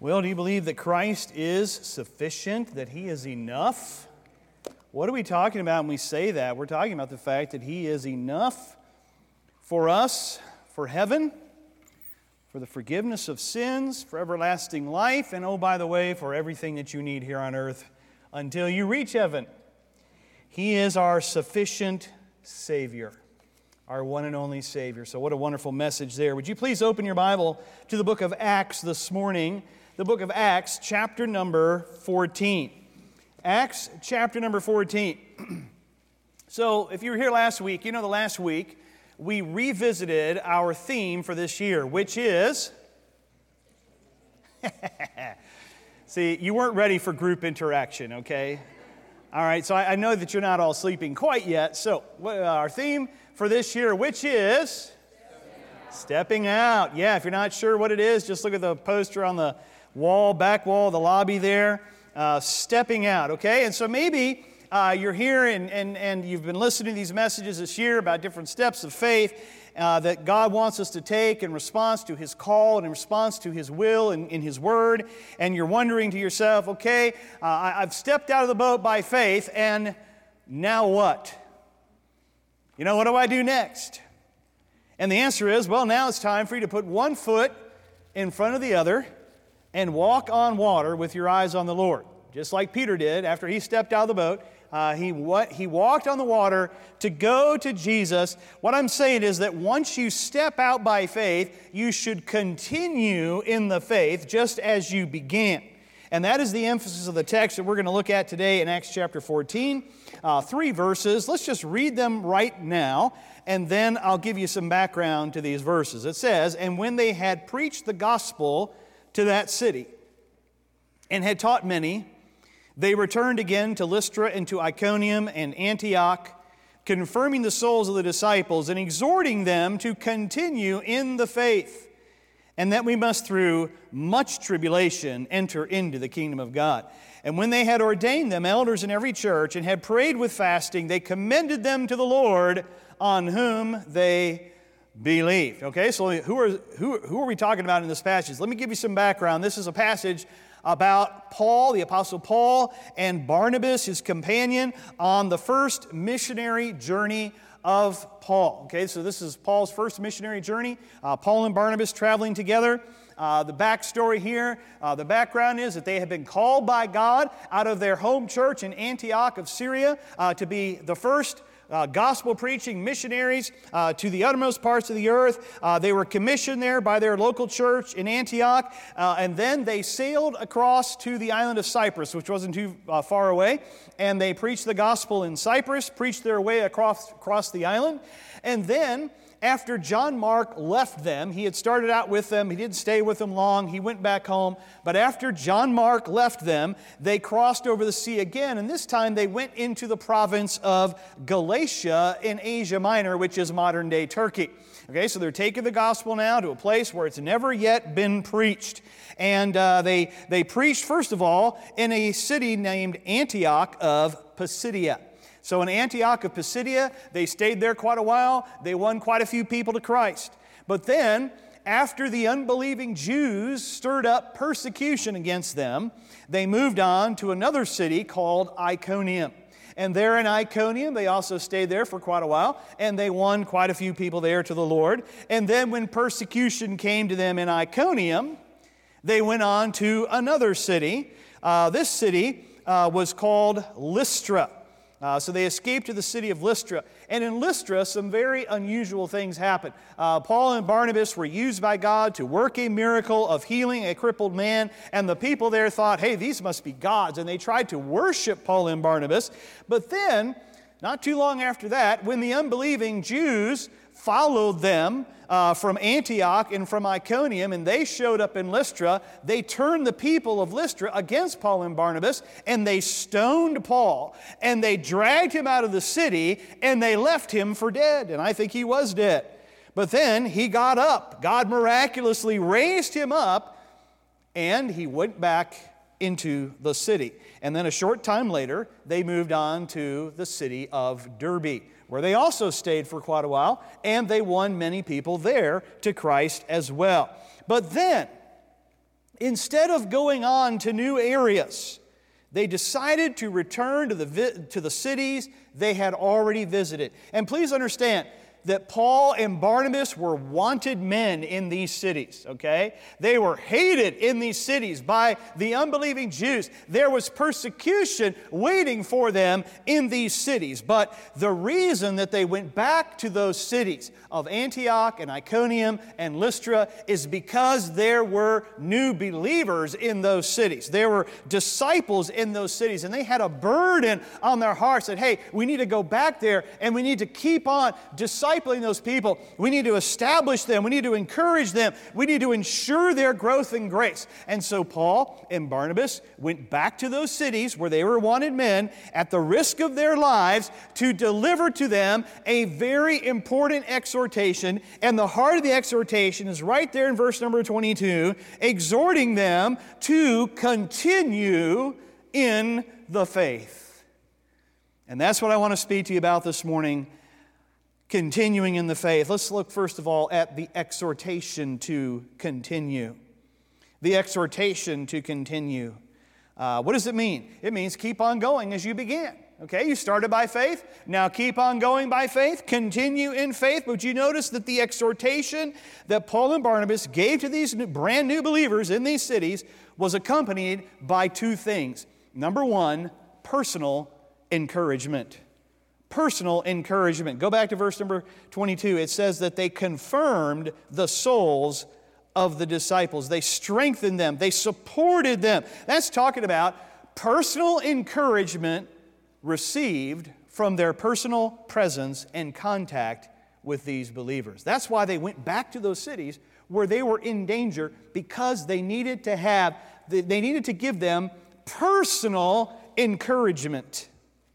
Well, do you believe that Christ is sufficient, that He is enough? What are we talking about when we say that? We're talking about the fact that He is enough for us, for heaven, for the forgiveness of sins, for everlasting life, and oh, by the way, for everything that you need here on earth until you reach heaven. He is our sufficient Savior, our one and only Savior. So what a wonderful message there. Would you please open your Bible to the book of Acts this morning? The book of Acts, chapter number 14. Acts, chapter number 14. So, if you were here last week, you know the last week we revisited our theme for this year, which is... See, you weren't ready for group interaction, okay? All right, so I know that you're not all sleeping quite yet. So, our theme for this year, which is... Stepping out. Yeah, if you're not sure what it is, just look at the poster on the wall, back wall, the lobby there. Stepping out, okay? And so maybe you're here and you've been listening to these messages this year about different steps of faith that God wants us to take in response to His call and in response to His will and in His Word. And you're wondering to yourself, okay, I've stepped out of the boat by faith, and now what? You know, what do I do next? And the answer is, well, now it's time for you to put one foot in front of the other and walk on water with your eyes on the Lord. Just like Peter did after he stepped out of the boat. He walked on the water to go to Jesus. What I'm saying is that once you step out by faith, you should continue in the faith just as you began. And that is the emphasis of the text that we're going to look at today in Acts chapter 14. 3 verses. Let's just read them right now, and then I'll give you some background to these verses. It says, "And when they had preached the gospel to that city, and had taught many, they returned again to Lystra and to Iconium and Antioch, confirming the souls of the disciples and exhorting them to continue in the faith, and that we must through much tribulation enter into the kingdom of God. And when they had ordained them elders in every church and had prayed with fasting, they commended them to the Lord, on whom they believed." Okay, so who are we talking about in this passage? Let me give you some background. This is a passage about Paul, the Apostle Paul, and Barnabas, his companion, on the first missionary journey of Paul. Okay, so this is Paul's first missionary journey. Paul and Barnabas traveling together. The backstory here, the background is that they have been called by God out of their home church in Antioch of Syria to be the first gospel-preaching missionaries to the uttermost parts of the earth. They were commissioned there by their local church in Antioch, and then they sailed across to the island of Cyprus, which wasn't too far away, and they preached the gospel in Cyprus, preached their way across the island, and then after John Mark left them, he had started out with them, he didn't stay with them long, he went back home, but after John Mark left them, they crossed over the sea again, and this time they went into the province of Galatia in Asia Minor, which is modern-day Turkey. Okay, so they're taking the gospel now to a place where it's never yet been preached. And they preached, first of all, in a city named Antioch of Pisidia. So in Antioch of Pisidia, they stayed there quite a while. They won quite a few people to Christ. But then, after the unbelieving Jews stirred up persecution against them, they moved on to another city called Iconium. And there in Iconium, they also stayed there for quite a while, and they won quite a few people there to the Lord. And then when persecution came to them in Iconium, they went on to another city. This city was called Lystra. So they escaped to the city of Lystra. And in Lystra, some very unusual things happened. Paul and Barnabas were used by God to work a miracle of healing a crippled man. And the people there thought, hey, these must be gods. And they tried to worship Paul and Barnabas. But then, not too long after that, when the unbelieving Jews followed them from Antioch and from Iconium, and they showed up in Lystra, they turned the people of Lystra against Paul and Barnabas, and they stoned Paul, and they dragged him out of the city, and they left him for dead. And I think he was dead. But then he got up. God miraculously raised him up, and he went back into the city. And then a short time later, they moved on to the city of Derbe, where they also stayed for quite a while, and they won many people there to Christ as well. But then, Instead of going on to new areas, they decided to return to the cities they had already visited. And please understand that Paul and Barnabas were wanted men in these cities, okay? They were hated in these cities by the unbelieving Jews. There was persecution waiting for them in these cities. But the reason that they went back to those cities of Antioch and Iconium and Lystra is because there were new believers in those cities. There were disciples in those cities, and they had a burden on their hearts that, hey, we need to go back there and we need to keep on discipling those people. We need to establish them. We need to encourage them. We need to ensure their growth in grace. And so Paul and Barnabas went back to those cities where they were wanted men at the risk of their lives to deliver to them a very important exhortation. And the heart of the exhortation is right there in verse number 22, exhorting them to continue in the faith. And that's what I want to speak to you about this morning. Continuing in the faith. Let's look first of all at the exhortation to continue. The exhortation to continue. What does it mean? It means keep on going as you began. Okay, you started by faith. Now keep on going by faith. Continue in faith. But you notice that the exhortation that Paul and Barnabas gave to these brand new believers in these cities was accompanied by two things. Number one, personal encouragement. Personal encouragement. Go back to verse number 22. It says that they confirmed the souls of the disciples. They strengthened them. They supported them. That's talking about personal encouragement received from their personal presence and contact with these believers. That's why they went back to those cities where they were in danger, because they needed to give them personal encouragement.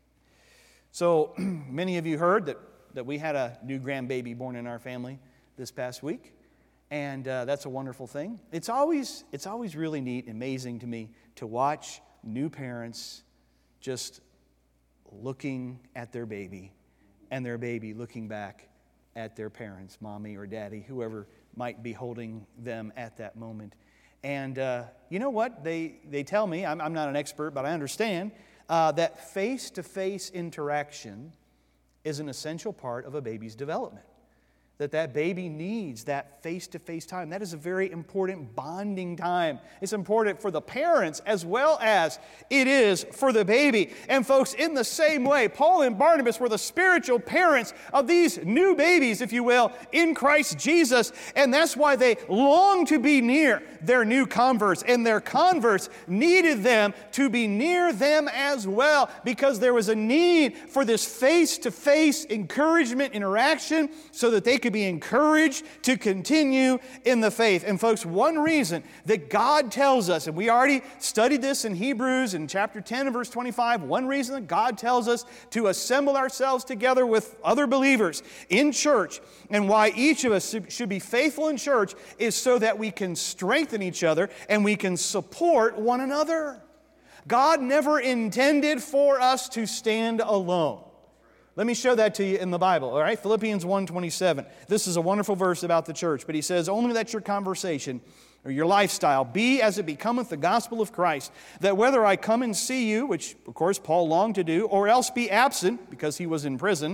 So many of you heard that we had a new grandbaby born in our family this past week, and that's a wonderful thing. It's always really neat and amazing to me to watch new parents just looking at their baby, and their baby looking back at their parents, mommy or daddy, whoever might be holding them at that moment. And you know what? They tell me, I'm not an expert, but I understand, that face-to-face interaction is an essential part of a baby's development. That baby needs that face-to-face time. That is a very important bonding time. It's important for the parents as well as it is for the baby. And folks, in the same way, Paul and Barnabas were the spiritual parents of these new babies, if you will, in Christ Jesus. And that's why they longed to be near their new converts. And their converts needed them to be near them as well, because there was a need for this face-to-face encouragement, interaction, so that they could be encouraged to continue in the faith. And folks, one reason that God tells us, and we already studied this in Hebrews in chapter 10 and verse 25, one reason that God tells us to assemble ourselves together with other believers in church, and why each of us should be faithful in church, is so that we can strengthen each other and we can support one another. God never intended for us to stand alone. Let me show that to you in the Bible, all right? Philippians 1:27. This is a wonderful verse about the church, but he says, only let your conversation or your lifestyle be as it becometh the gospel of Christ, that whether I come and see you, which of course Paul longed to do, or else be absent, because he was in prison,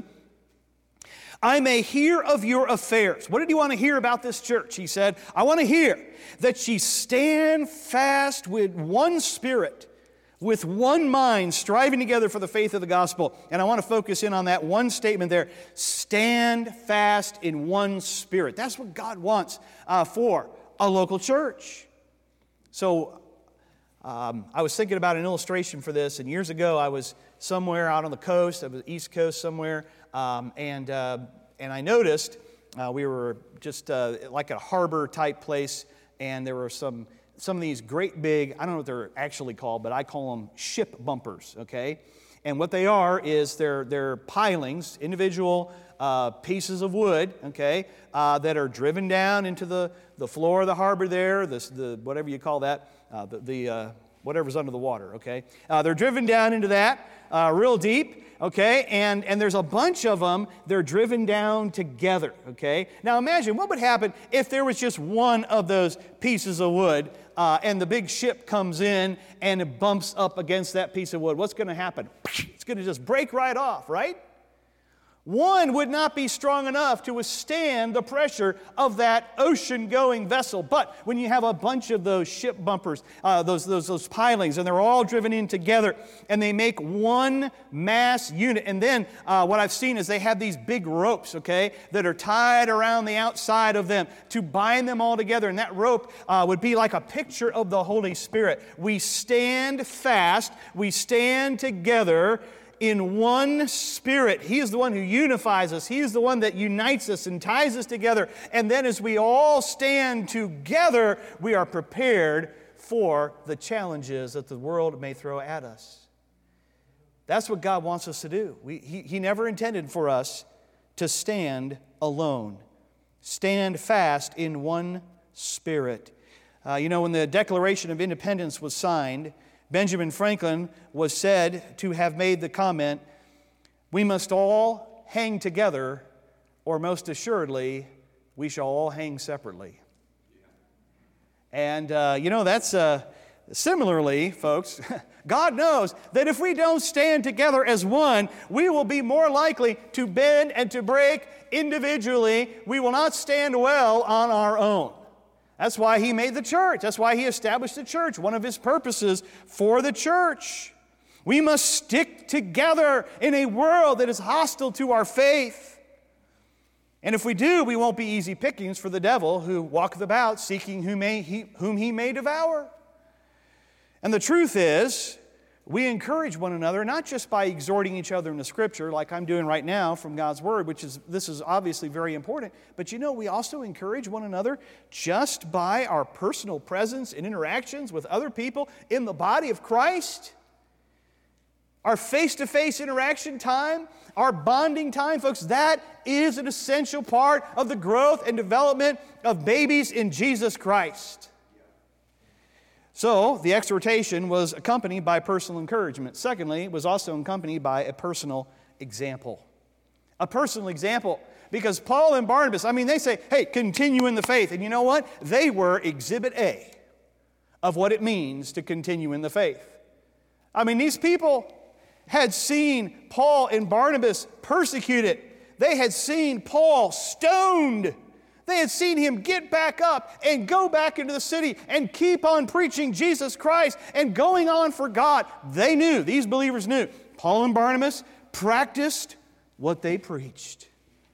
I may hear of your affairs. What did he want to hear about this church? He said, I want to hear that ye stand fast with one spirit, with one mind, striving together for the faith of the gospel. And I want to focus in on that one statement there. Stand fast in one spirit. That's what God wants for a local church. So I was thinking about an illustration for this, and years ago I was somewhere out on the coast, of the East Coast somewhere, and I noticed we were just like a harbor type place, and there were some of these great big, I don't know what they're actually called, but I call them ship bumpers, okay? And what they are is they're pilings, individual pieces of wood, okay, that are driven down into the floor of the harbor there, the whatever you call that, whatever's under the water, okay? They're driven down into that real deep, okay? And there's a bunch of them. They're driven down together, okay? Now imagine what would happen if there was just one of those pieces of wood and the big ship comes in and it bumps up against that piece of wood. What's going to happen? It's going to just break right off, right? One would not be strong enough to withstand the pressure of that ocean-going vessel. But when you have a bunch of those ship bumpers, those pilings, and they're all driven in together, and they make one mass unit. And then what I've seen is they have these big ropes, okay, that are tied around the outside of them to bind them all together. And that rope would be like a picture of the Holy Spirit. We stand fast. We stand together in one Spirit. He is the one who unifies us. He is the one that unites us and ties us together. And then as we all stand together, we are prepared for the challenges that the world may throw at us. That's what God wants us to do. He never intended for us to stand alone. Stand fast in one Spirit. When the Declaration of Independence was signed, Benjamin Franklin was said to have made the comment, "We must all hang together, or most assuredly, we shall all hang separately." And, that's similarly, folks, God knows that if we don't stand together as one, we will be more likely to bend and to break individually. We will not stand well on our own. That's why He made the church. That's why He established the church, one of His purposes for the church. We must stick together in a world that is hostile to our faith. And if we do, we won't be easy pickings for the devil who walketh about seeking whom he may devour. And the truth is, we encourage one another, not just by exhorting each other in the Scripture, like I'm doing right now from God's Word, this is obviously very important, but we also encourage one another just by our personal presence and interactions with other people in the body of Christ. Our face-to-face interaction time, our bonding time, folks, that is an essential part of the growth and development of babies in Jesus Christ. So, the exhortation was accompanied by personal encouragement. Secondly, it was also accompanied by a personal example. A personal example. Because Paul and Barnabas, they say, hey, continue in the faith. And you know what? They were exhibit A of what it means to continue in the faith. These people had seen Paul and Barnabas persecuted. They had seen Paul stoned. They had seen him get back up and go back into the city and keep on preaching Jesus Christ and going on for God. They knew, these believers knew, Paul and Barnabas practiced what they preached.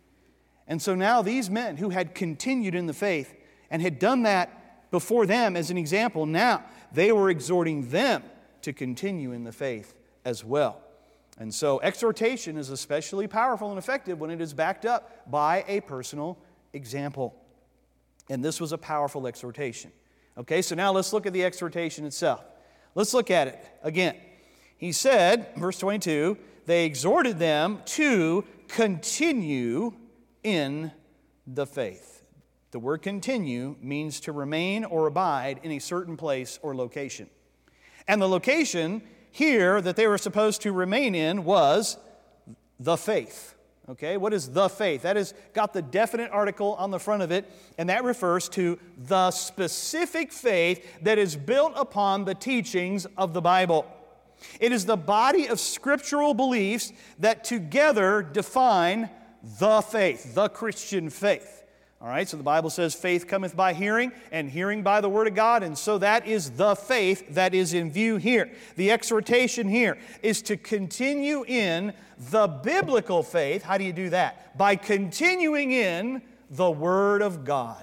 And so now these men who had continued in the faith and had done that before them as an example, now they were exhorting them to continue in the faith as well. And so exhortation is especially powerful and effective when it is backed up by a personal example. And this was a powerful exhortation. Okay, so now let's look at the exhortation itself. Let's look at it again. He said, verse 22, they exhorted them to continue in the faith. The word continue means to remain or abide in a certain place or location. And the location here that they were supposed to remain in was the faith. Okay, what is the faith? That has got the definite article on the front of it, and that refers to the specific faith that is built upon the teachings of the Bible. It is the body of scriptural beliefs that together define the faith, the Christian faith. All right, so the Bible says faith cometh by hearing, and hearing by the Word of God, and so that is the faith that is in view here. The exhortation here is to continue in the biblical faith. How do you do that? By continuing in the Word of God.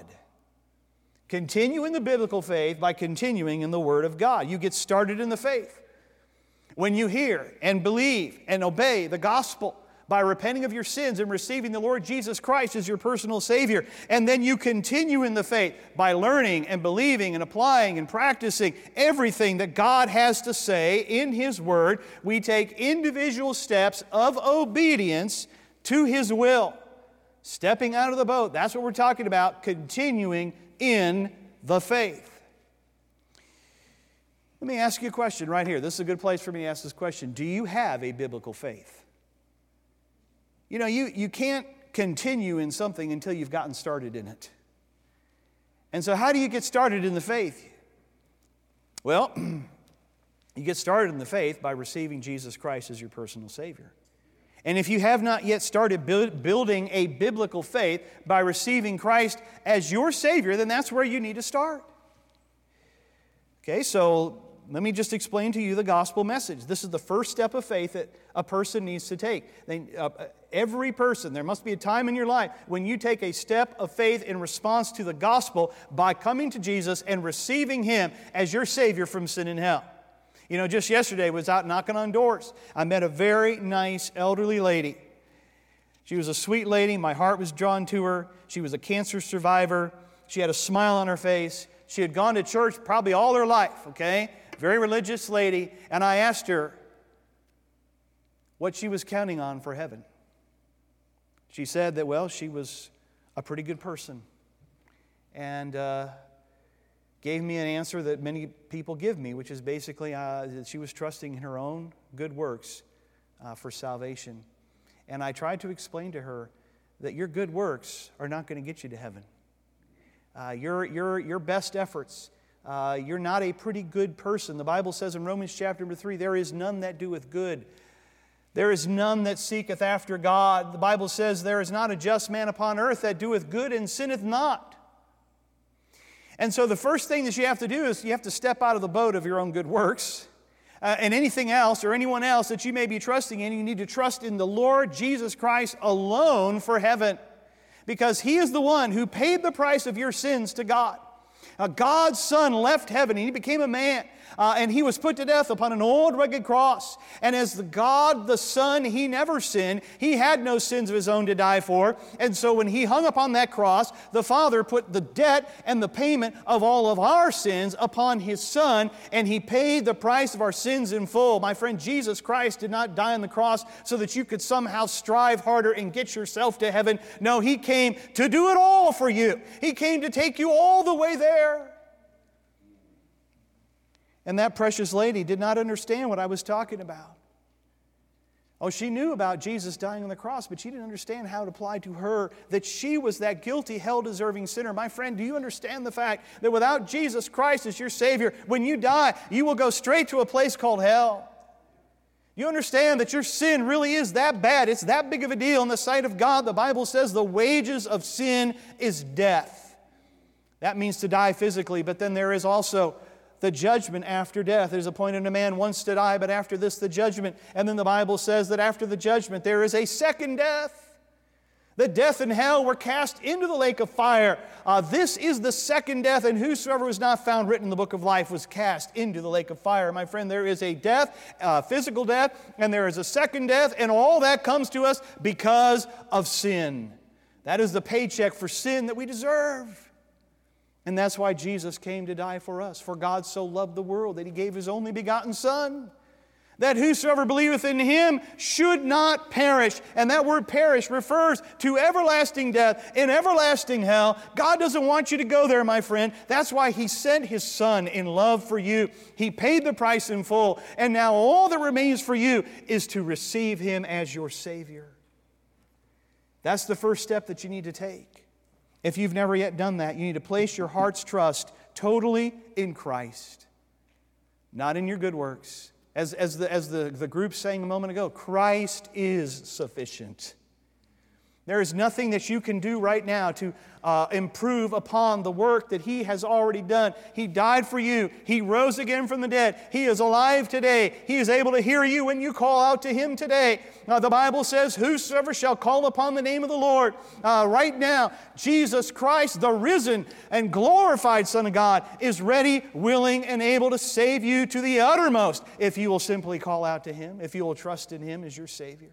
Continue in the biblical faith by continuing in the Word of God. You get started in the faith when you hear and believe and obey the gospel, by repenting of your sins and receiving the Lord Jesus Christ as your personal Savior. And then you continue in the faith by learning and believing and applying and practicing everything that God has to say in His Word. We take individual steps of obedience to His will. Stepping out of the boat, that's what we're talking about, continuing in the faith. Let me ask you a question right here. This is a good place for me to ask this question. Do you have a biblical faith? You know, you can't continue in something until you've gotten started in it. And so how do you get started in the faith? Well, you get started in the faith by receiving Jesus Christ as your personal Savior. And if you have not yet started building a biblical faith by receiving Christ as your Savior, then that's where you need to start. Okay, so let me just explain to you the gospel message. This is the first step of faith that a person needs to take. Every person, there must be a time in your life when you take a step of faith in response to the gospel by coming to Jesus and receiving Him as your Savior from sin and hell. You know, just yesterday I was out knocking on doors. I met a very nice elderly lady. She was a sweet lady. My heart was drawn to her. She was a cancer survivor. She had a smile on her face. She had gone to church probably all her life, okay? Very religious lady. And I asked her what she was counting on for heaven. She said that, well, she was a pretty good person. And gave me an answer that many people give me, which is basically that she was trusting in her own good works for salvation. And I tried to explain to her that your good works are not going to get you to heaven. Your best efforts, you're not a pretty good person. The Bible says in Romans chapter number 3, there is none that doeth good. There is none that seeketh after God. The Bible says there is not a just man upon earth that doeth good and sinneth not. And so the first thing that you have to do is you have to step out of the boat of your own good works. And anything else or anyone else that you may be trusting in, you need to trust in the Lord Jesus Christ alone for heaven. Because He is the one who paid the price of your sins to God. God's Son left heaven and He became a man. And He was put to death upon an old rugged cross. And as the God, the Son, He never sinned. He had no sins of His own to die for. And so when He hung upon that cross, the Father put the debt and the payment of all of our sins upon His Son. And He paid the price of our sins in full. My friend, Jesus Christ did not die on the cross so that you could somehow strive harder and get yourself to heaven. No, He came to do it all for you. He came to take you all the way there. And that precious lady did not understand what I was talking about. Oh, she knew about Jesus dying on the cross, but she didn't understand how it applied to her, that she was that guilty, hell-deserving sinner. My friend, do you understand the fact that without Jesus Christ as your Savior, when you die, you will go straight to a place called hell? You understand that your sin really is that bad. It's that big of a deal in the sight of God. The Bible says the wages of sin is death. That means to die physically, but then there is also the judgment after death. There's appointed a man once to die, but after this the judgment. And then the Bible says that after the judgment there is a second death. The death and hell were cast into the lake of fire. This is the second death, and whosoever was not found written in the book of life was cast into the lake of fire. My friend, there is a death, physical death, and there is a second death, and all that comes to us because of sin. That is the paycheck for sin that we deserve. And that's why Jesus came to die for us. For God so loved the world that He gave His only begotten Son, that whosoever believeth in Him should not perish. And that word perish refers to everlasting death and everlasting hell. God doesn't want you to go there, my friend. That's why He sent His Son in love for you. He paid the price in full. And now all that remains for you is to receive Him as your Savior. That's the first step that you need to take. If you've never yet done that, you need to place your heart's trust totally in Christ, not in your good works. As the group sang a moment ago, Christ is sufficient. There is nothing that you can do right now to improve upon the work that He has already done. He died for you. He rose again from the dead. He is alive today. He is able to hear you when you call out to Him today. The Bible says, whosoever shall call upon the name of the Lord. Right now, Jesus Christ, the risen and glorified Son of God, is ready, willing, and able to save you to the uttermost if you will simply call out to Him, if you will trust in Him as your Savior.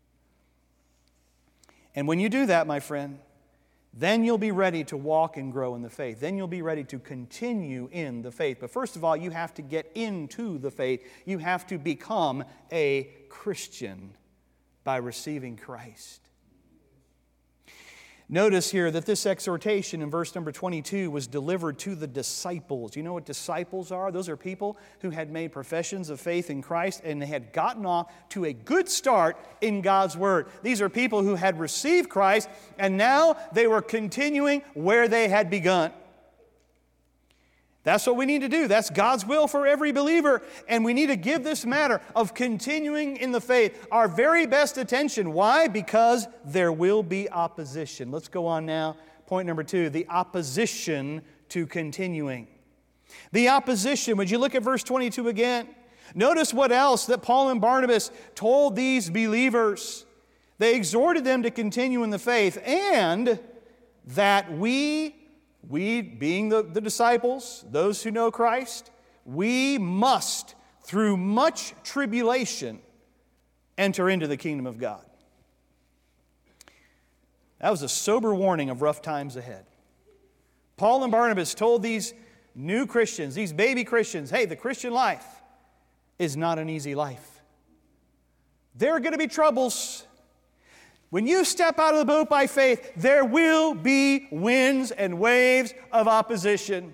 And when you do that, my friend, then you'll be ready to walk and grow in the faith. Then you'll be ready to continue in the faith. But first of all, you have to get into the faith. You have to become a Christian by receiving Christ. Notice here that this exhortation in verse number 22 was delivered to the disciples. You know what disciples are? Those are people who had made professions of faith in Christ and they had gotten off to a good start in God's Word. These are people who had received Christ and now they were continuing where they had begun. That's what we need to do. That's God's will for every believer. And we need to give this matter of continuing in the faith our very best attention. Why? Because there will be opposition. Let's go on now. Point number 2, the opposition to continuing. The opposition. Would you look at verse 22 again? Notice what else that Paul and Barnabas told these believers. They exhorted them to continue in the faith and that we being the disciples, those who know Christ, we must, through much tribulation, enter into the kingdom of God. That was a sober warning of rough times ahead. Paul and Barnabas told these new Christians, these baby Christians, hey, the Christian life is not an easy life. There are going to be troubles. When you step out of the boat by faith, there will be winds and waves of opposition.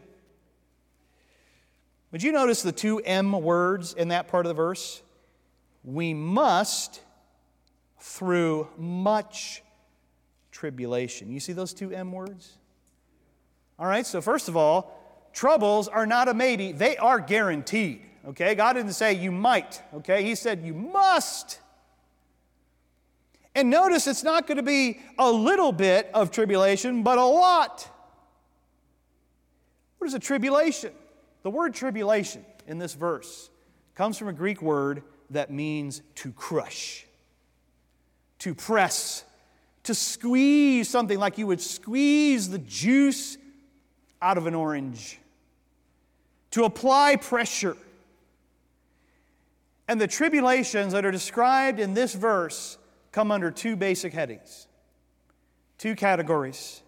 Would you notice the 2 M words in that part of the verse? We must through much tribulation. You see those 2 M words? All right, so first of all, troubles are not a maybe. They are guaranteed, okay? God didn't say you might, okay? He said you must. And notice it's not going to be a little bit of tribulation, but a lot. What is a tribulation? The word tribulation in this verse comes from a Greek word that means to crush, to press, to squeeze something like you would squeeze the juice out of an orange, to apply pressure. And the tribulations that are described in this verse come under 2 basic headings, 2 categories.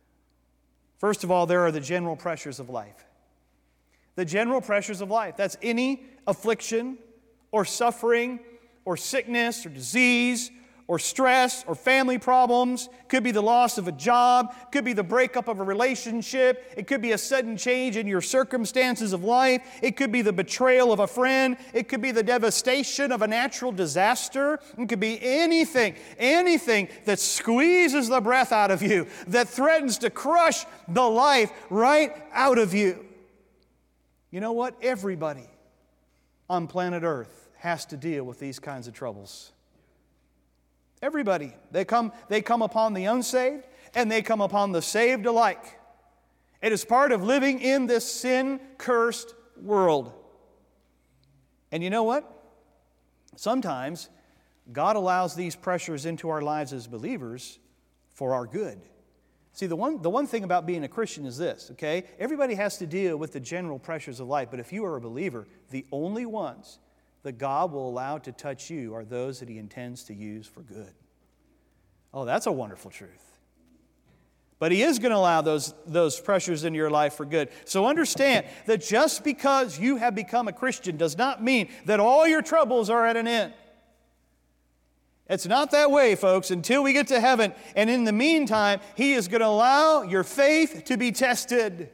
First of all, there are the general pressures of life. The general pressures of life. That's any affliction or suffering or sickness or disease or stress or family problems. Could be the loss of a job. Could be the breakup of a relationship. It could be a sudden change in your circumstances of life. It could be the betrayal of a friend. It could be the devastation of a natural disaster. It could be anything that squeezes the breath out of you, that threatens to crush the life right out of you. You know what? Everybody on planet Earth has to deal with these kinds of troubles. Everybody. They come upon the unsaved and they come upon the saved alike. It is part of living in this sin-cursed world. And you know what? Sometimes God allows these pressures into our lives as believers for our good. See, the one thing about being a Christian is this, okay? Everybody has to deal with the general pressures of life, but if you are a believer, the only ones that God will allow to touch you are those that He intends to use for good. Oh, that's a wonderful truth. But He is going to allow those pressures into your life for good. So understand that just because you have become a Christian does not mean that all your troubles are at an end. It's not that way, folks, until we get to heaven. And in the meantime, He is going to allow your faith to be tested.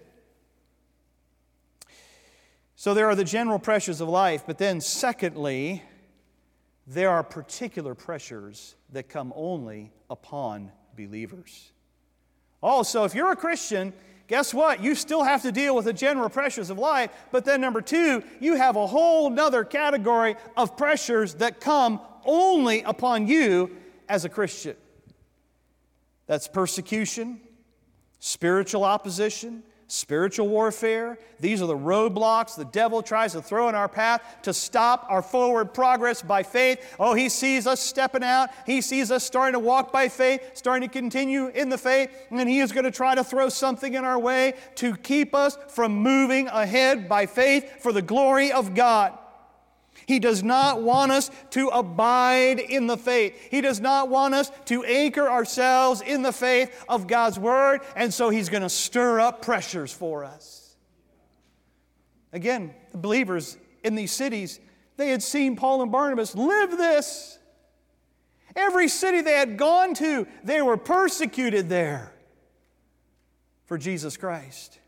So there are the general pressures of life, but then secondly, there are particular pressures that come only upon believers. Also, if you're a Christian, guess what? You still have to deal with the general pressures of life, but then number 2, you have a whole nother category of pressures that come only upon you as a Christian. That's persecution, spiritual opposition, spiritual warfare. These are the roadblocks the devil tries to throw in our path to stop our forward progress by faith. Oh, he sees us stepping out. He sees us starting to walk by faith, starting to continue in the faith, and he is going to try to throw something in our way to keep us from moving ahead by faith for the glory of God. He does not want us to abide in the faith. He does not want us to anchor ourselves in the faith of God's Word, and so He's going to stir up pressures for us. Again, the believers in these cities, they had seen Paul and Barnabas live this. Every city they had gone to, they were persecuted there for Jesus Christ.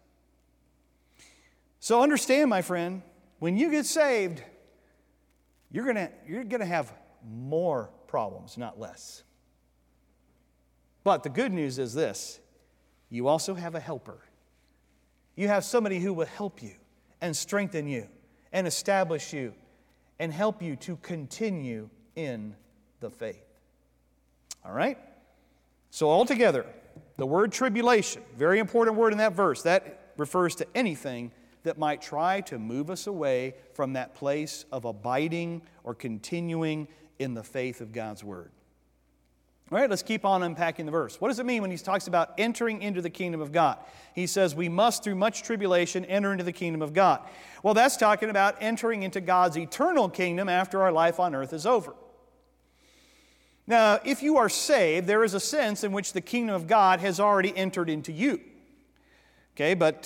So understand, my friend, when you get saved, you're gonna have more problems, not less. But the good news is this: you also have a helper. You have somebody who will help you and strengthen you and establish you and help you to continue in the faith. All right? So altogether, the word tribulation, very important word in that verse, that refers to anything that might try to move us away from that place of abiding or continuing in the faith of God's Word. All right, let's keep on unpacking the verse. What does it mean when he talks about entering into the kingdom of God? He says, we must, through much tribulation, enter into the kingdom of God. Well, that's talking about entering into God's eternal kingdom after our life on earth is over. Now, if you are saved, there is a sense in which the kingdom of God has already entered into you. Okay, but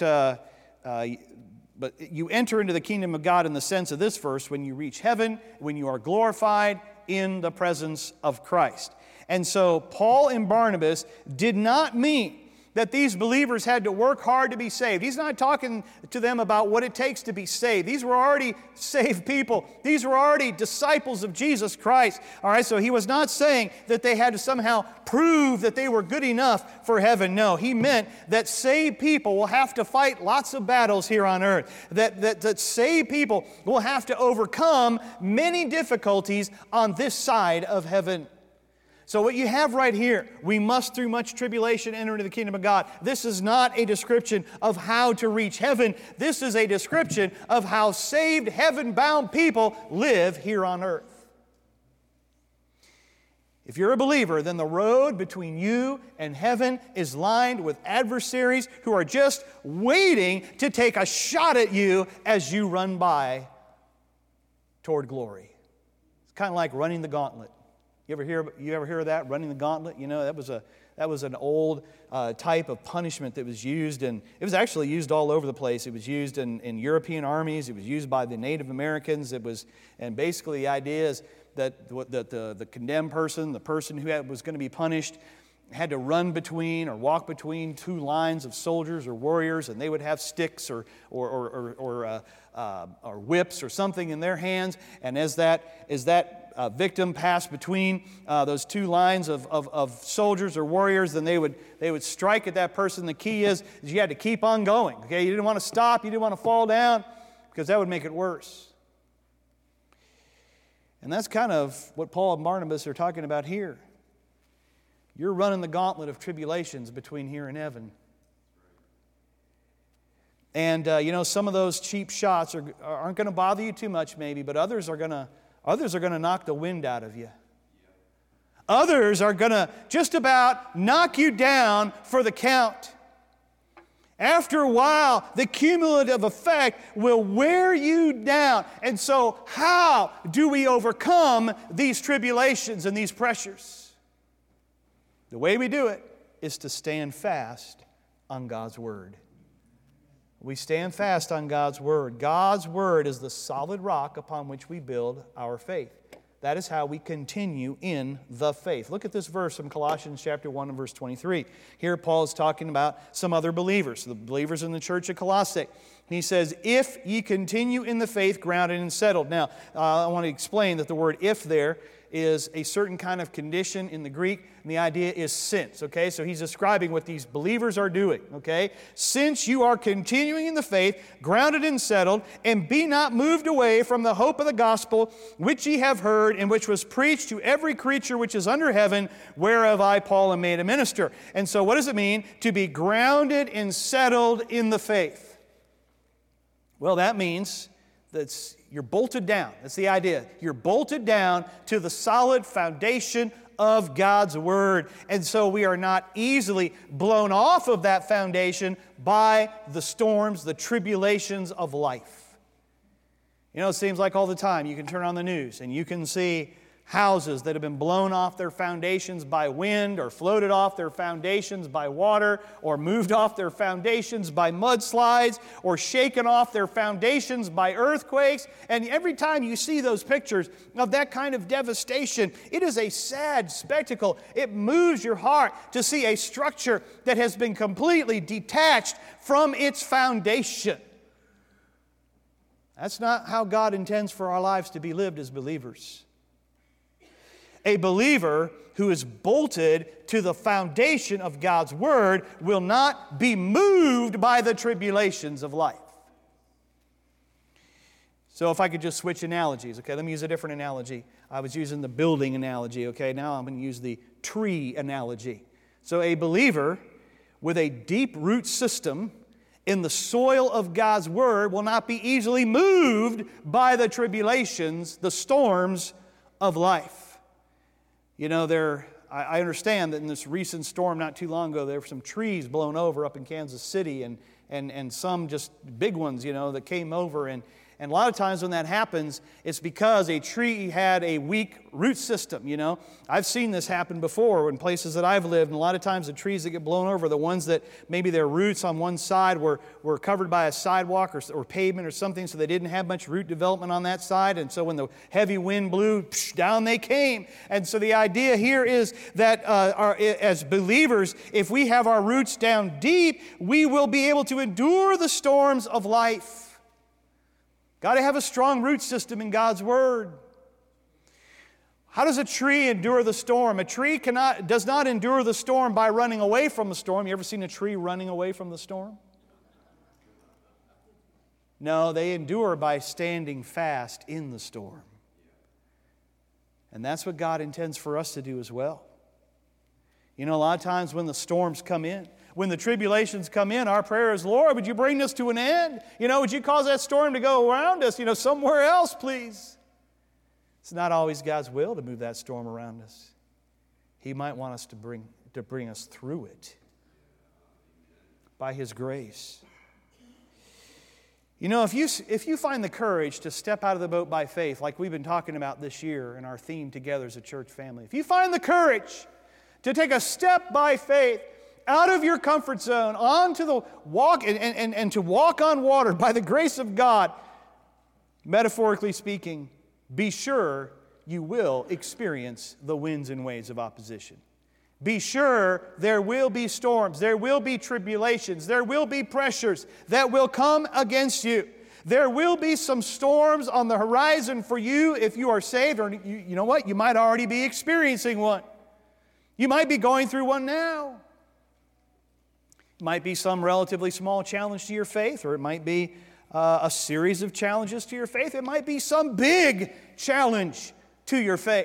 you enter into the kingdom of God in the sense of this verse when you reach heaven, when you are glorified in the presence of Christ. And so Paul and Barnabas did not mean that these believers had to work hard to be saved. He's not talking to them about what it takes to be saved. These were already saved people. These were already disciples of Jesus Christ. All right, so he was not saying that they had to somehow prove that they were good enough for heaven. No, he meant that saved people will have to fight lots of battles here on earth. That saved people will have to overcome many difficulties on this side of heaven. So what you have right here, we must through much tribulation enter into the kingdom of God. This is not a description of how to reach heaven. This is a description of how saved, heaven-bound people live here on earth. If you're a believer, then the road between you and heaven is lined with adversaries who are just waiting to take a shot at you as you run by toward glory. It's kind of like running the gauntlet. You ever hear of that, running the gauntlet? You know, that was an old type of punishment that was used, and it was actually used all over the place. It was used in European armies. It was used by the Native Americans. And basically the idea is that the condemned person, the person who was going to be punished, had to run between or walk between two lines of soldiers or warriors, and they would have sticks or whips or something in their hands. And as that victim passed between those two lines of soldiers or warriors, then they would strike at that person. The key is you had to keep on going. Okay, you didn't want to stop. You didn't want to fall down because that would make it worse. And that's kind of what Paul and Barnabas are talking about here. You're running the gauntlet of tribulations between here and heaven. And, some of those cheap shots aren't going to bother you too much maybe, but others are going to knock the wind out of you. Others are going to just about knock you down for the count. After a while, the cumulative effect will wear you down. And so, how do we overcome these tribulations and these pressures? The way we do it is to stand fast on God's Word. We stand fast on God's Word. God's Word is the solid rock upon which we build our faith. That is how we continue in the faith. Look at this verse from Colossians chapter 1 and verse 23. Here Paul is talking about some other believers, the believers in the church of Colossae. He says, if ye continue in the faith, grounded and settled. Now, I want to explain that the word if there is a certain kind of condition in the Greek, and the idea is since, okay? So he's describing what these believers are doing, okay? Since you are continuing in the faith, grounded and settled, and be not moved away from the hope of the gospel, which ye have heard, and which was preached to every creature which is under heaven, whereof I, Paul, am made a minister. And so what does it mean to be grounded and settled in the faith? Well, that means that you're bolted down. That's the idea. You're bolted down to the solid foundation of God's Word. And so we are not easily blown off of that foundation by the storms, the tribulations of life. You know, it seems like all the time you can turn on the news and you can see houses that have been blown off their foundations by wind, or floated off their foundations by water, or moved off their foundations by mudslides, or shaken off their foundations by earthquakes. And every time you see those pictures of that kind of devastation, it is a sad spectacle. It moves your heart to see a structure that has been completely detached from its foundation. That's not how God intends for our lives to be lived as believers. A believer who is bolted to the foundation of God's Word will not be moved by the tribulations of life. So if I could just switch analogies, okay, let me use a different analogy. I was using the building analogy, okay, now I'm going to use the tree analogy. So a believer with a deep root system in the soil of God's Word will not be easily moved by the tribulations, the storms of life. You know, I understand that in this recent storm not too long ago, there were some trees blown over up in Kansas City and some just big ones, you know, that came over. And a lot of times when that happens, it's because a tree had a weak root system, you know. I've seen this happen before in places that I've lived, and a lot of times the trees that get blown over, the ones that maybe their roots on one side were covered by a sidewalk or pavement or something, so they didn't have much root development on that side, and so when the heavy wind blew, down they came. And so the idea here is that as believers, if we have our roots down deep, we will be able to endure the storms of life. Got to have a strong root system in God's Word. How does a tree endure the storm? A tree does not endure the storm by running away from the storm. You ever seen a tree running away from the storm? No, they endure by standing fast in the storm. And that's what God intends for us to do as well. You know, a lot of times when the storms come in, when the tribulations come in, our prayer is, Lord, would you bring this to an end? You know, would you cause that storm to go around us, somewhere else, please? It's not always God's will to move that storm around us. He might want us to bring us through it by His grace. You know, if you find the courage to step out of the boat by faith, like we've been talking about this year in our theme together as a church family, if you find the courage to take a step by faith out of your comfort zone onto the walk and to walk on water by the grace of God, metaphorically speaking, be sure you will experience the winds and waves of opposition. Be sure there will be storms, there will be tribulations, there will be pressures that will come against you. There will be some storms on the horizon for you if you are saved, or you know what? You might already be experiencing one. You might be going through one now. It might be some relatively small challenge to your faith, or it might be a series of challenges to your faith. It might be some big challenge to your faith.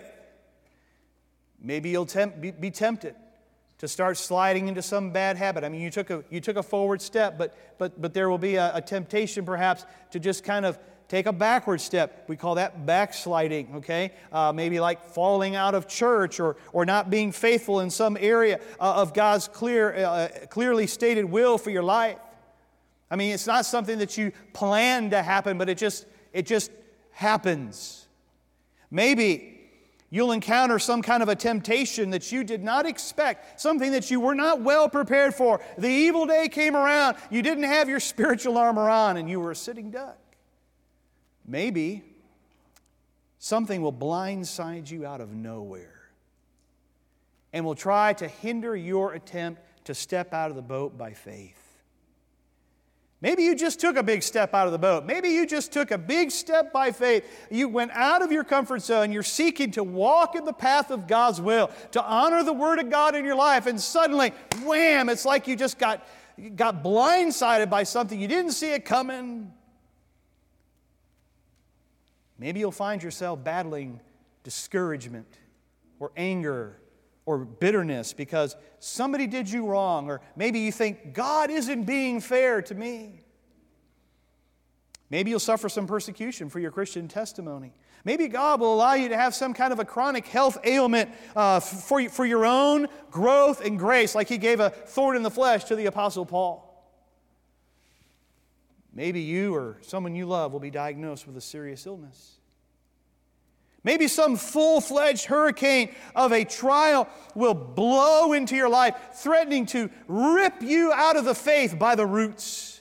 Maybe you'll be tempted to start sliding into some bad habit. I mean, you took a forward step, but there will be a temptation perhaps to just kind of take a backward step. We call that backsliding, okay? Maybe like falling out of church or not being faithful in some area of God's clearly stated will for your life. I mean, it's not something that you plan to happen, but it just happens. Maybe you'll encounter some kind of a temptation that you did not expect, something that you were not well prepared for. The evil day came around, you didn't have your spiritual armor on, and you were a sitting duck. Maybe something will blindside you out of nowhere and will try to hinder your attempt to step out of the boat by faith. Maybe you just took a big step out of the boat. Maybe you just took a big step by faith. You went out of your comfort zone. You're seeking to walk in the path of God's will, to honor the Word of God in your life. And suddenly, wham, it's like you just got blindsided by something. You didn't see it coming. Maybe you'll find yourself battling discouragement or anger or bitterness because somebody did you wrong, or maybe you think, God isn't being fair to me. Maybe you'll suffer some persecution for your Christian testimony. Maybe God will allow you to have some kind of a chronic health ailment for your own growth and grace, like He gave a thorn in the flesh to the Apostle Paul. Maybe you or someone you love will be diagnosed with a serious illness. Maybe some full-fledged hurricane of a trial will blow into your life, threatening to rip you out of the faith by the roots.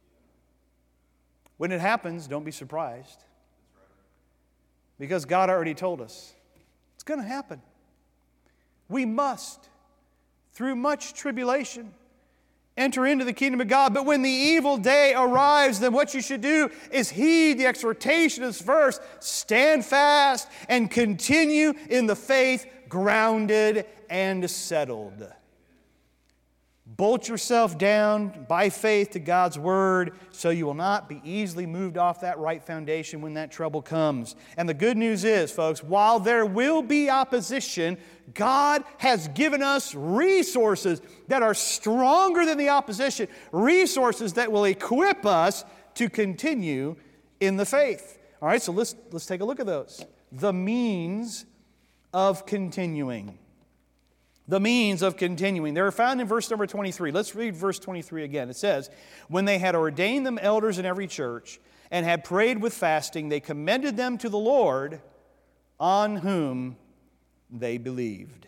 When it happens, don't be surprised. Because God already told us it's going to happen. We must, through much tribulation, enter into the kingdom of God. But when the evil day arrives, then what you should do is heed the exhortation of this verse. Stand fast and continue in the faith, grounded and settled. Bolt yourself down by faith to God's Word so you will not be easily moved off that right foundation when that trouble comes. And the good news is, folks, while there will be opposition, God has given us resources that are stronger than the opposition, resources that will equip us to continue in the faith. All right, so let's take a look at those. The means of continuing. The means of continuing. They're found in verse number 23. Let's read verse 23 again. It says, when they had ordained them elders in every church and had prayed with fasting, they commended them to the Lord on whom they believed.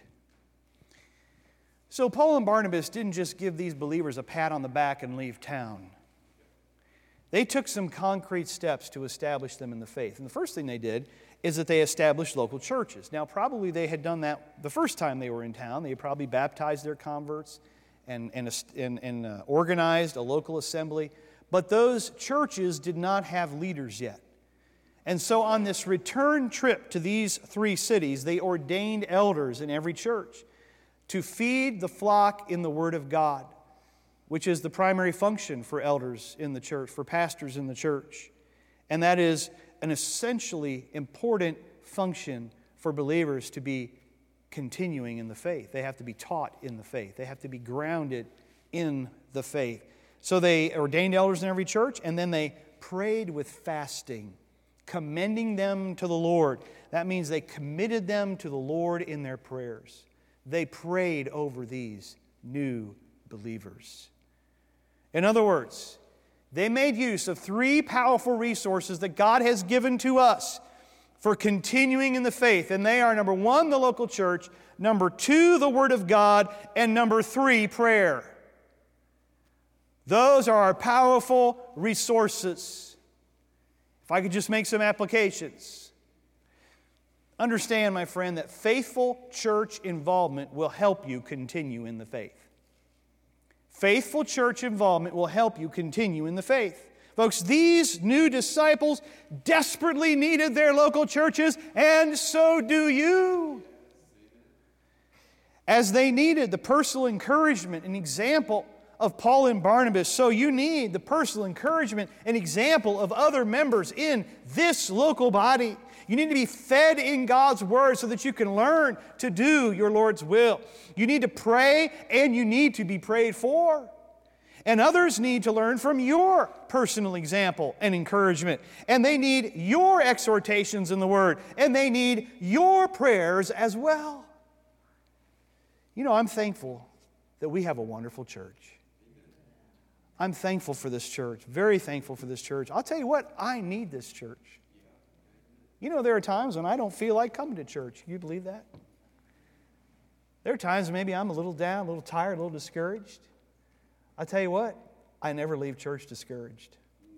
So Paul and Barnabas didn't just give these believers a pat on the back and leave town. They took some concrete steps to establish them in the faith. And the first thing they did is that they established local churches. Now, probably they had done that the first time they were in town. They had probably baptized their converts and organized a local assembly. But those churches did not have leaders yet. And so on this return trip to these three cities, they ordained elders in every church to feed the flock in the Word of God, which is the primary function for elders in the church, for pastors in the church. And that is an essentially important function for believers to be continuing in the faith. They have to be taught in the faith. They have to be grounded in the faith. So they ordained elders in every church, and then they prayed with fasting, commending them to the Lord. That means they committed them to the Lord in their prayers. They prayed over these new believers. In other words, they made use of three powerful resources that God has given to us for continuing in the faith. And they are, number one, the local church, number two, the Word of God, and number three, prayer. Those are our powerful resources. If I could just make some applications. Understand, my friend, that faithful church involvement will help you continue in the faith. Faithful church involvement will help you continue in the faith. Folks, these new disciples desperately needed their local churches, and so do you. As they needed the personal encouragement and example of Paul and Barnabas, so you need the personal encouragement and example of other members in this local body. You need to be fed in God's Word so that you can learn to do your Lord's will. You need to pray, and you need to be prayed for. And others need to learn from your personal example and encouragement. And they need your exhortations in the Word. And they need your prayers as well. You know, I'm thankful that we have a wonderful church. I'm thankful for this church, very thankful for this church. I'll tell you what, I need this church. You know, there are times when I don't feel like coming to church. You believe that? There are times maybe I'm a little down, a little tired, a little discouraged. I tell you what, I never leave church discouraged.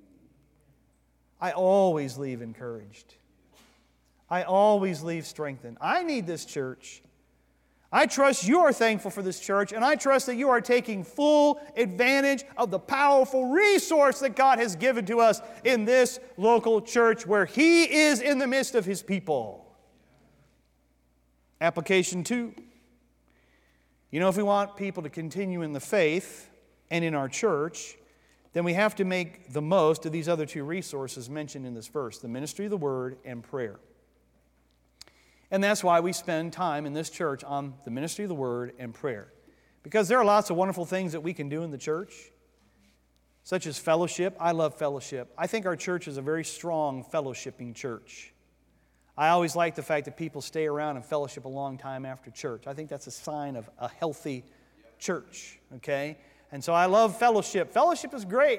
I always leave encouraged. I always leave strengthened. I need this church. I trust you are thankful for this church, and I trust that you are taking full advantage of the powerful resource that God has given to us in this local church where He is in the midst of His people. Application 2. You know, if we want people to continue in the faith and in our church, then we have to make the most of these other two resources mentioned in this verse, the ministry of the Word and prayer. And that's why we spend time in this church on the ministry of the Word and prayer. Because there are lots of wonderful things that we can do in the church, such as fellowship. I love fellowship. I think our church is a very strong fellowshipping church. I always like the fact that people stay around and fellowship a long time after church. I think that's a sign of a healthy church, okay? And so I love fellowship. Fellowship is great.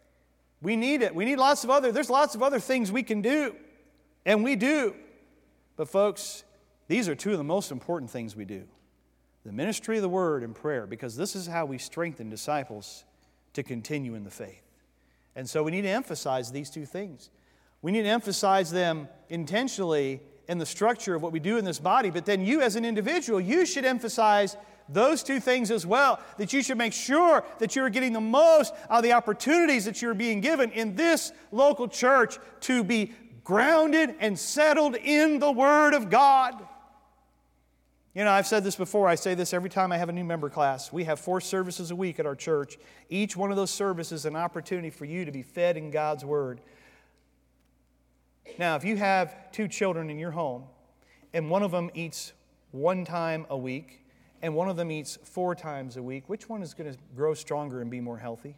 We need it. We need there's lots of other things we can do, and we do. But folks, these are two of the most important things we do. The ministry of the Word and prayer, because this is how we strengthen disciples to continue in the faith. And so we need to emphasize these two things. We need to emphasize them intentionally in the structure of what we do in this body, but then you as an individual, you should emphasize those two things as well, that you should make sure that you're getting the most out of the opportunities that you're being given in this local church to be grounded and settled in the Word of God. You know, I've said this before. I say this every time I have a new member class. We have 4 services a week at our church. Each one of those services is an opportunity for you to be fed in God's Word. Now, if you have 2 children in your home, and one of them eats 1 time a week, and one of them eats 4 times a week, which one is going to grow stronger and be more healthy?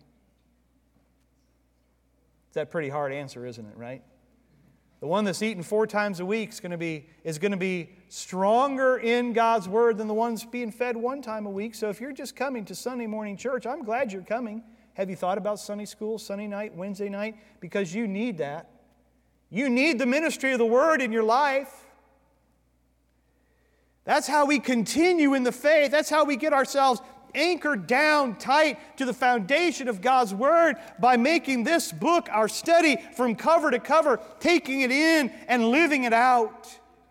It's that pretty hard answer, isn't it, right? The one that's eating 4 times a week is going to be stronger in God's Word than the one that's being fed 1 time a week. So if you're just coming to Sunday morning church, I'm glad you're coming. Have you thought about Sunday school, Sunday night, Wednesday night? Because you need that. You need the ministry of the Word in your life. That's how we continue in the faith. That's how we get ourselves anchored down tight to the foundation of God's Word by making this book our study from cover to cover, taking it in and living it out.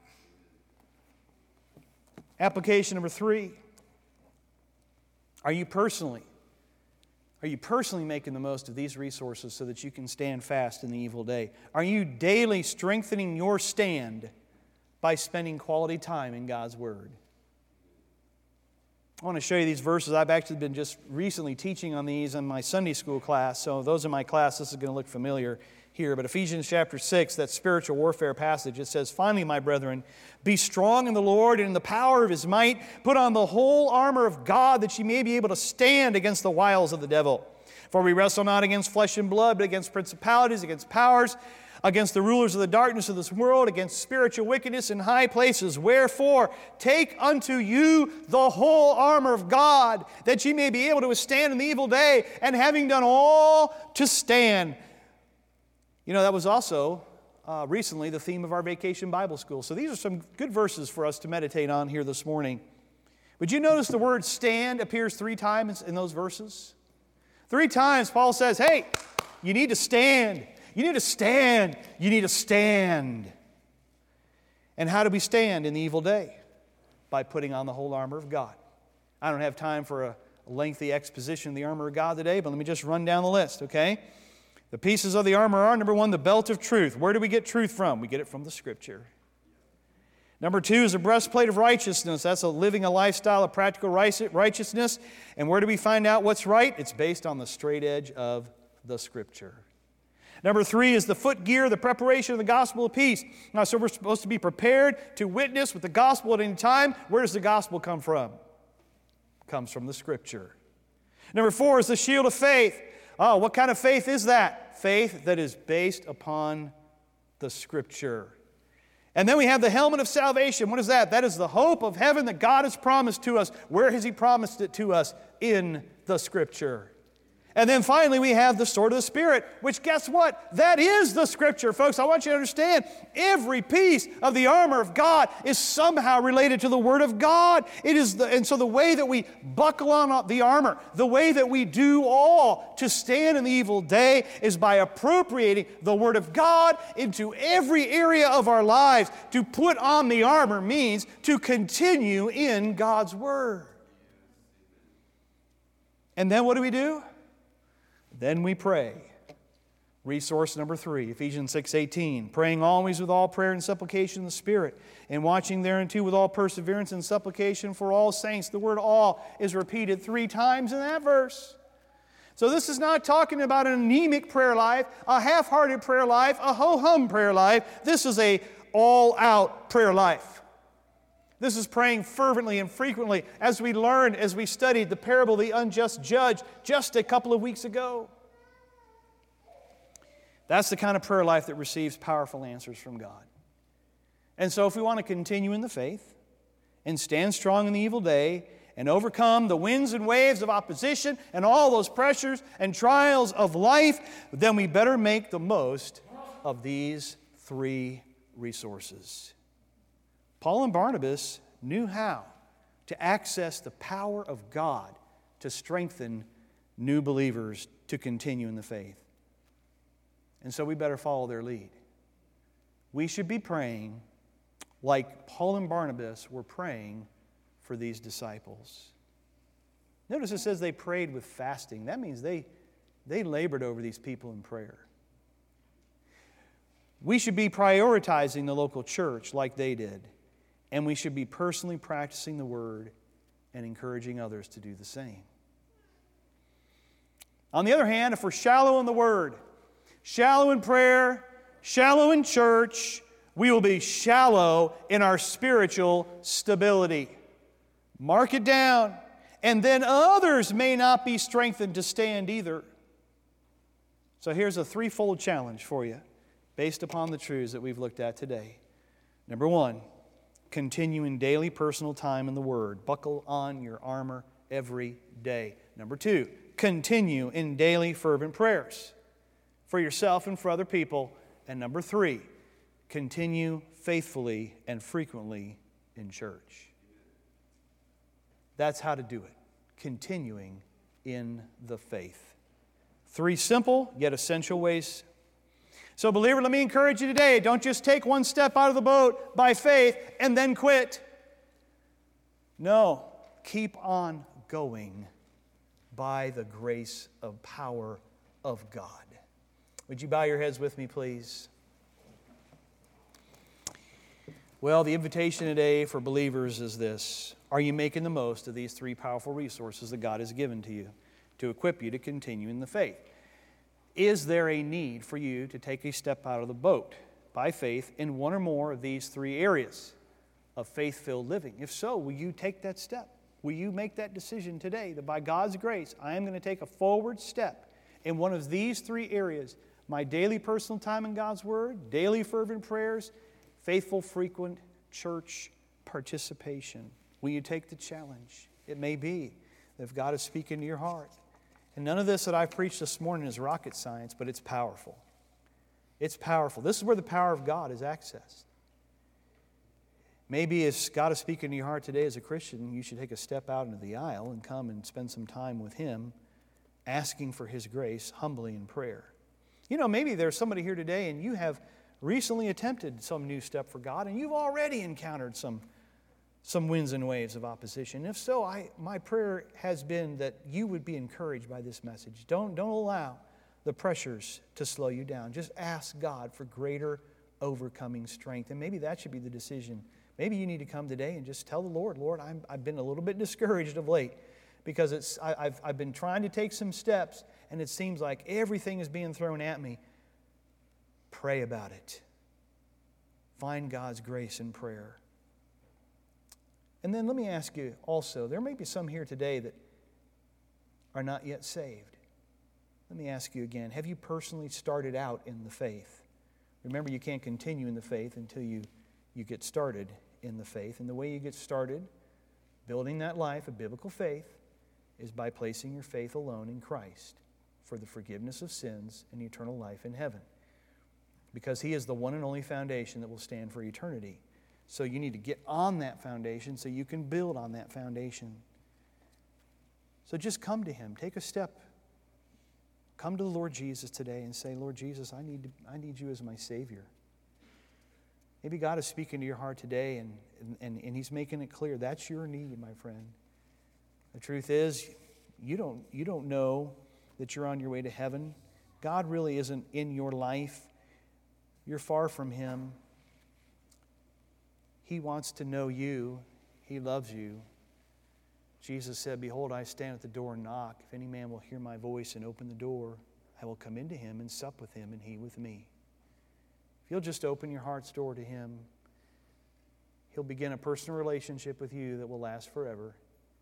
Application number 3. Are you personally making the most of these resources so that you can stand fast in the evil day? Are you daily strengthening your stand by spending quality time in God's Word? I want to show you these verses. I've actually been just recently teaching on these in my Sunday school class, so those in my class, this is going to look familiar here. But Ephesians chapter 6, that spiritual warfare passage, it says, "Finally, my brethren, be strong in the Lord and in the power of His might. Put on the whole armor of God, that ye may be able to stand against the wiles of the devil. For we wrestle not against flesh and blood, but against principalities, against powers, against the rulers of the darkness of this world, against spiritual wickedness in high places. Wherefore, take unto you the whole armor of God, that ye may be able to withstand in the evil day, and having done all to stand." You know, that was also recently the theme of our Vacation Bible School. So these are some good verses for us to meditate on here this morning. Would you notice the word stand appears 3 times in those verses? 3 times Paul says, hey, you need to stand. You need to stand. You need to stand. And how do we stand in the evil day? By putting on the whole armor of God. I don't have time for a lengthy exposition of the armor of God today, but let me just run down the list, okay? The pieces of the armor are, number 1, the belt of truth. Where do we get truth from? We get it from the Scripture. Number 2 is a breastplate of righteousness. That's living a lifestyle of practical righteousness. And where do we find out what's right? It's based on the straight edge of the Scripture. Number 3 is the footgear, the preparation of the gospel of peace. Now, so we're supposed to be prepared to witness with the gospel at any time. Where does the gospel come from? It comes from the Scripture. Number 4 is the shield of faith. Oh, what kind of faith is that? Faith that is based upon the Scripture. And then we have the helmet of salvation. What is that? That is the hope of heaven that God has promised to us. Where has He promised it to us? In the Scripture. And then finally we have the sword of the Spirit, which guess what? That is the Scripture. Folks, I want you to understand, every piece of the armor of God is somehow related to the Word of God. And so the way that we buckle on the armor, the way that we do all to stand in the evil day is by appropriating the Word of God into every area of our lives. To put on the armor means to continue in God's Word. And then what do? Then we pray. Resource number 3, Ephesians 6:18. Praying always with all prayer and supplication in the Spirit, and watching thereunto with all perseverance and supplication for all saints. The word all is repeated 3 times in that verse. So this is not talking about an anemic prayer life, a half-hearted prayer life, a ho-hum prayer life. This is a all-out prayer life. This is praying fervently and frequently, as we learned, as we studied the parable of the unjust judge just a couple of weeks ago. That's the kind of prayer life that receives powerful answers from God. And so if we want to continue in the faith and stand strong in the evil day and overcome the winds and waves of opposition and all those pressures and trials of life, then we better make the most of these 3 resources. Paul and Barnabas knew how to access the power of God to strengthen new believers to continue in the faith. And so we better follow their lead. We should be praying like Paul and Barnabas were praying for these disciples. Notice it says they prayed with fasting. That means they labored over these people in prayer. We should be prioritizing the local church like they did. And we should be personally practicing the Word and encouraging others to do the same. On the other hand, if we're shallow in the Word, shallow in prayer, shallow in church, we will be shallow in our spiritual stability. Mark it down. And then others may not be strengthened to stand either. So here's a threefold challenge for you based upon the truths that we've looked at today. Number one, continue in daily personal time in the Word. Buckle on your armor every day. Number two, continue in daily fervent prayers for yourself and for other people. And number three, continue faithfully and frequently in church. That's how to do it. Continuing in the faith. Three simple yet essential ways. So, believer, let me encourage you today. Don't just take one step out of the boat by faith and then quit. No, keep on going by the grace of power of God. Would you bow your heads with me, please? Well, the invitation today for believers is this. Are you making the most of these three powerful resources that God has given to you to equip you to continue in the faith? Is there a need for you to take a step out of the boat by faith in one or more of these three areas of faith-filled living? If so, will you take that step? Will you make that decision today that by God's grace, I am going to take a forward step in one of these three areas? My daily personal time in God's Word, daily fervent prayers, faithful, frequent church participation. Will you take the challenge? It may be that if God is speaking to your heart. And none of this that I've preached this morning is rocket science, but it's powerful. It's powerful. This is where the power of God is accessed. Maybe as God is speaking to your heart today as a Christian, you should take a step out into the aisle and come and spend some time with Him, asking for His grace humbly in prayer. You know, maybe there's somebody here today and you have recently attempted some new step for God and you've already encountered some winds and waves of opposition. If so, my prayer has been that you would be encouraged by this message. Don't allow the pressures to slow you down. Just ask God for greater overcoming strength. And maybe that should be the decision. Maybe you need to come today and just tell the Lord, I've been a little bit discouraged of late because I've been trying to take some steps and it seems like everything is being thrown at me. Pray about it. Find God's grace in prayer. And then let me ask you also, there may be some here today that are not yet saved. Let me ask you again, have you personally started out in the faith? Remember, you can't continue in the faith until you get started in the faith. And the way you get started, building that life of biblical faith, is by placing your faith alone in Christ for the forgiveness of sins and eternal life in heaven. Because He is the one and only foundation that will stand for eternity. So you need to get on that foundation so you can build on that foundation. So just come to Him. Take a step. Come to the Lord Jesus today and say, Lord Jesus, I need you as my Savior. Maybe God is speaking to your heart today and He's making it clear that's your need, my friend. The truth is, you don't know that you're on your way to heaven. God really isn't in your life. You're far from Him. He wants to know you. He loves you. Jesus said, behold, I stand at the door and knock. If any man will hear my voice and open the door, I will come into him and sup with him and he with me. If you'll just open your heart's door to Him, He'll begin a personal relationship with you that will last forever.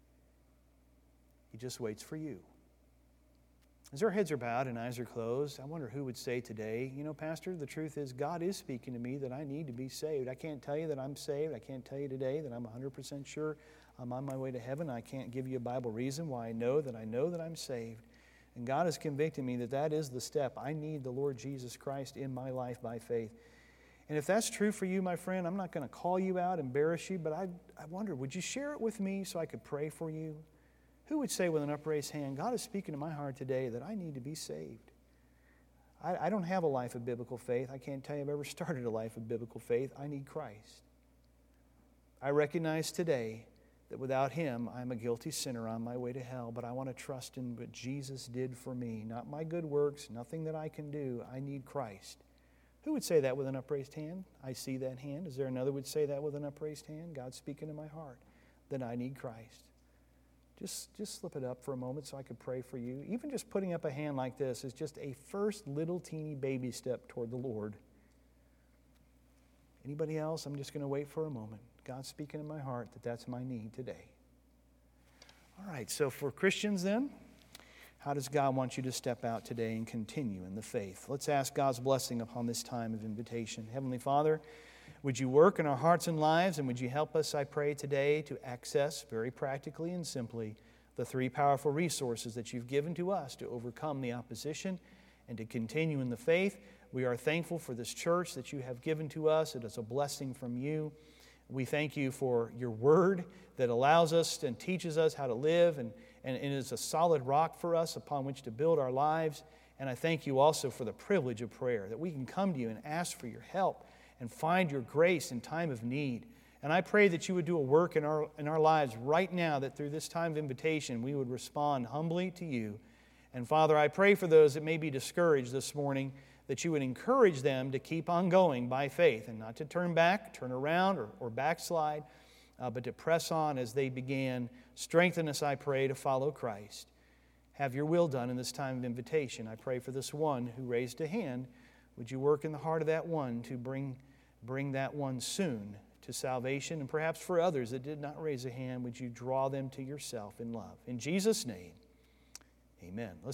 He just waits for you. As our heads are bowed and eyes are closed, I wonder who would say today, Pastor, the truth is God is speaking to me that I need to be saved. I can't tell you that I'm saved. I can't tell you today that I'm 100% sure I'm on my way to heaven. I can't give you a Bible reason why I know that I'm saved. And God is convicting me that is the step. I need the Lord Jesus Christ in my life by faith. And if that's true for you, my friend, I'm not going to call you out, embarrass you, but I wonder, would you share it with me so I could pray for you? Who would say with an upraised hand, God is speaking to my heart today that I need to be saved? I don't have a life of biblical faith. I can't tell you I've ever started a life of biblical faith. I need Christ. I recognize today that without Him, I'm a guilty sinner on my way to hell, but I want to trust in what Jesus did for me. Not my good works, nothing that I can do. I need Christ. Who would say that with an upraised hand? I see that hand. Is there another who would say that with an upraised hand? God's speaking to my heart that I need Christ. Just slip it up for a moment so I could pray for you. Even just putting up a hand like this is just a first little teeny baby step toward the Lord. Anybody else? I'm just going to wait for a moment. God's speaking in my heart that that's my need today. All right, so for Christians then, how does God want you to step out today and continue in the faith? Let's ask God's blessing upon this time of invitation. Heavenly Father, would you work in our hearts and lives, and would you help us, I pray, today to access very practically and simply the three powerful resources that you've given to us to overcome the opposition and to continue in the faith. We are thankful for this church that you have given to us. It is a blessing from you. We thank you for your word that allows us and teaches us how to live and is a solid rock for us upon which to build our lives. And I thank you also for the privilege of prayer, that we can come to you and ask for your help and find your grace in time of need. And I pray that you would do a work in our lives right now, that through this time of invitation we would respond humbly to you. And Father, I pray for those that may be discouraged this morning, that you would encourage them to keep on going by faith and not to turn back, turn around, or backslide, but to press on as they began. Strengthen us, I pray, to follow Christ. Have your will done in this time of invitation. I pray for this one who raised a hand. Would you work in the heart of that one to bring that one soon to salvation? And perhaps for others that did not raise a hand, would you draw them to yourself in love? In Jesus' name, amen.